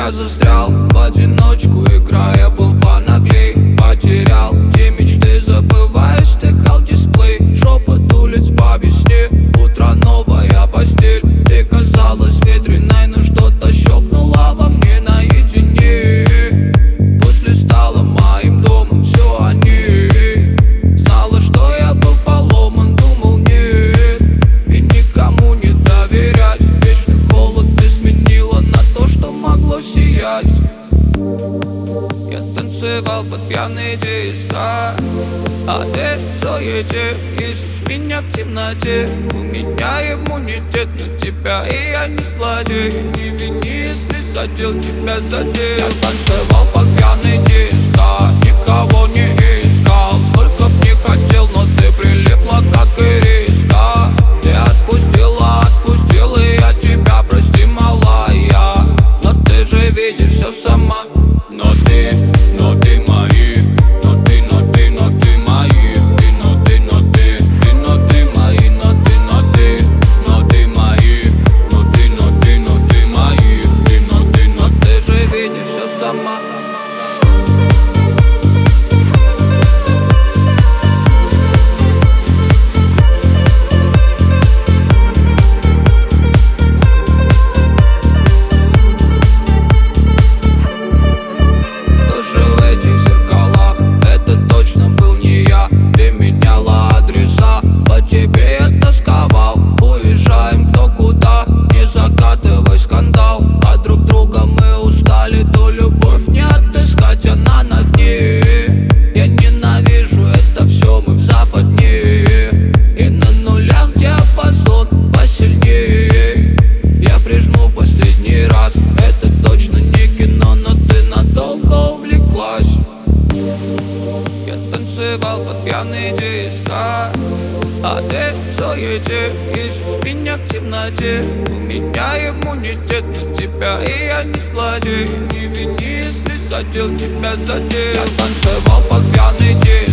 Я застрял в одиночку, играя был понаглей. Потерял те мечты, забывая, стыкал дисплей. Шепот улиц по весне, утро новая постель. Ты казалась ветреной, но что-то щелкнуло во мне наедине. После стало моим домом все они. Знала, что я был поломан, думал нет. И никому не доверять. Вечный холод ты сменила на то, что могло сиять. Я танцевал под пьяные диска, а ты в суете ищешь меня в темноте. У меня иммунитет на тебя, и я не злодей. Не вини, если задел тебя задел. Я танцевал под пьяные диска, никого не искал. Сколько б не хотел, но ты прилипла, как ириска. Ты отпустила, и я тебя, прости, малая. Но ты же видишь все сама. Но ты мои, но ты мои, но ты мои, но ты мои, но ты мои, но ты мои, но ты же видишь все сама. Под пьяные диска, а ты в суете ищешь меня в темноте. У меня иммунитет на тебя, и я не злодей. Не вини, если задел тебя задел. Я танцевал под пьяные диска.